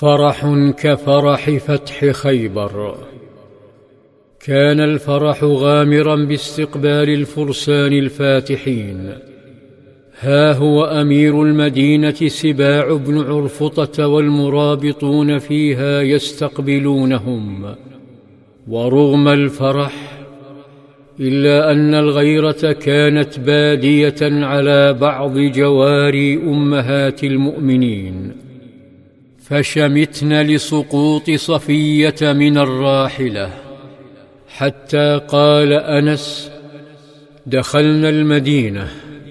فرح كفرح فتح خيبر. كان الفرح غامرا باستقبال الفرسان الفاتحين. ها هو أمير المدينة سباع بن عرفطة والمرابطون فيها يستقبلونهم. ورغم الفرح إلا أن الغيرة كانت بادية على بعض جواري أمهات المؤمنين، فشمتن لسقوط صفية من الراحلة، حتى قال أنس: دخلنا المدينة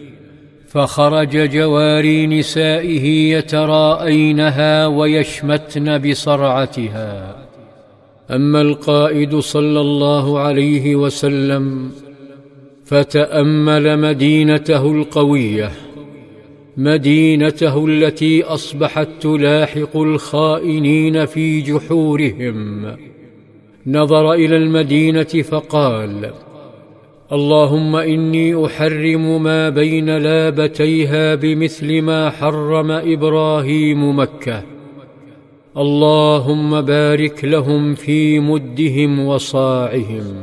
فخرج جواري نسائه يتراءينها ويشمتن بصرعتها. أما القائد صلى الله عليه وسلم فتأمل مدينته القوية، مدينته التي أصبحت تلاحق الخائنين في جحورهم. نظر إلى المدينة فقال: اللهم إني أحرم ما بين لابتيها بمثل ما حرم إبراهيم مكة. اللهم بارك لهم في مدهم وصاعهم.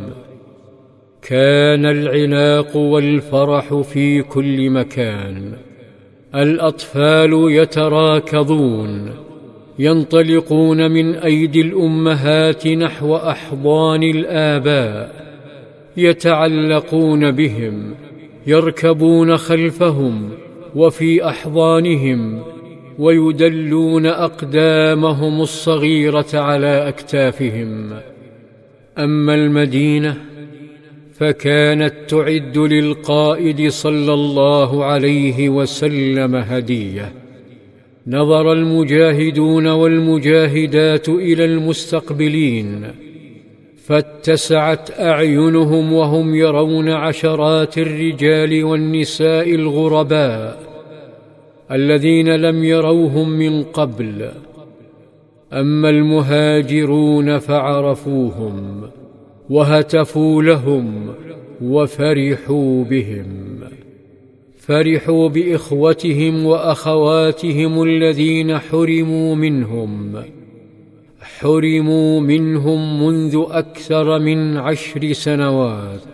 كان العناق والفرح في كل مكان. الأطفال يتراكضون، ينطلقون من أيدي الأمهات نحو أحضان الآباء، يتعلقون بهم، يركبون خلفهم وفي أحضانهم، ويدلون أقدامهم الصغيرة على أكتافهم. أما المدينة فكانت تعد للقائد صلى الله عليه وسلم هدية. نظر المجاهدون والمجاهدات إلى المستقبلين، فاتسعت أعينهم وهم يرون عشرات الرجال والنساء الغرباء الذين لم يروهم من قبل. أما المهاجرون فعرفوهم وهتفوا لهم وفرحوا بهم. فرحوا بإخوتهم وأخواتهم الذين حرموا منهم منذ أكثر من 10 سنوات.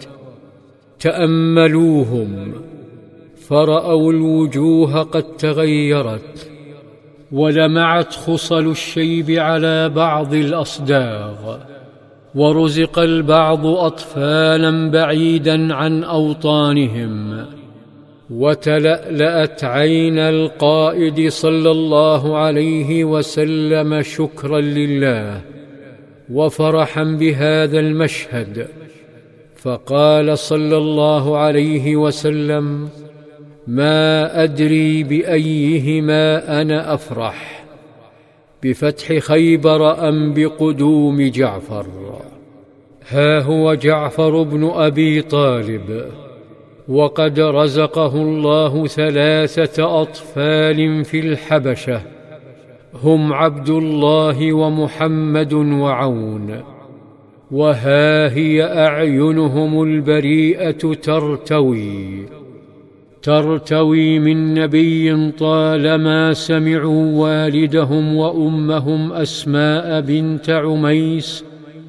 تأملوهم فرأوا الوجوه قد تغيرت، ولمعت خصل الشيب على بعض الأصداغ، ورزق البعض أطفالا بعيدا عن أوطانهم. وتلألأت عين القائد صلى الله عليه وسلم شكرا لله وفرحا بهذا المشهد، فقال صلى الله عليه وسلم: ما أدري بأيهما أنا أفرح، بفتح خيبر أم بقدوم جعفر. ها هو جعفر بن أبي طالب، وقد رزقه الله 3 أطفال في الحبشة، هم عبد الله ومحمد وعون. وها هي أعينهم البريئة ترتوي من نبي طالما سمعوا والدهم وأمهم أسماء بنت عميس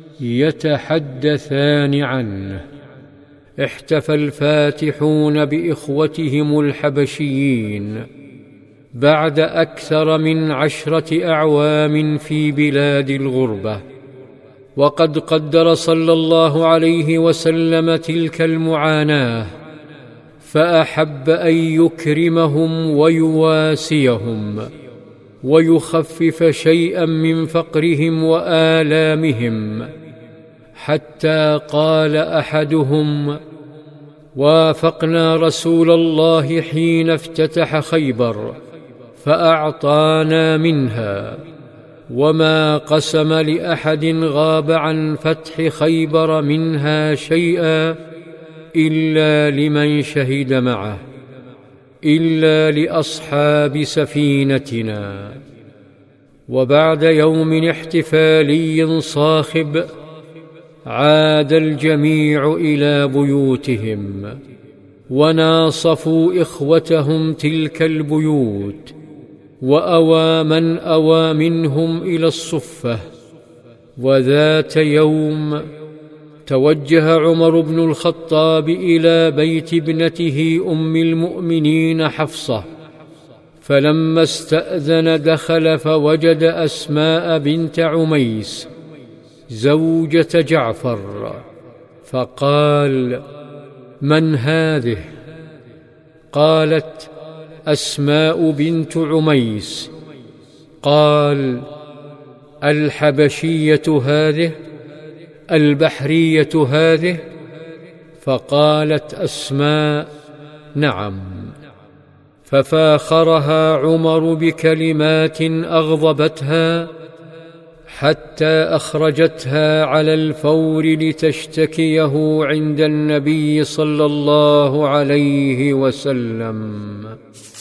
يتحدثان عنه. احتفى الفاتحون بإخوتهم الحبشيين بعد أكثر من 10 أعوام في بلاد الغربة، وقد قدر صلى الله عليه وسلم تلك المعاناة، فأحب أن يكرمهم ويواسيهم ويخفف شيئا من فقرهم وآلامهم، حتى قال أحدهم: وافقنا رسول الله حين افتتح خيبر فأعطانا منها، وما قسم لأحد غاب عن فتح خيبر منها شيئا إلا لمن شهد معه، إلا لأصحاب سفينتنا. وبعد يوم احتفالي صاخب عاد الجميع إلى بيوتهم، وناصفوا إخوتهم تلك البيوت، وأوى من أوى منهم إلى الصفة. وذات يوم توجه عمر بن الخطاب إلى بيت ابنته أم المؤمنين حفصة، فلما استأذن دخل فوجد أسماء بنت عميس زوجة جعفر، فقال: من هذه؟ قالت: أسماء بنت عميس. قال: الحبشية هذه؟ البحرية هذه؟ فقالت أسماء: نعم. ففاخرها عمر بكلمات أغضبتها حتى أخرجتها على الفور لتشتكيه عند النبي صلى الله عليه وسلم.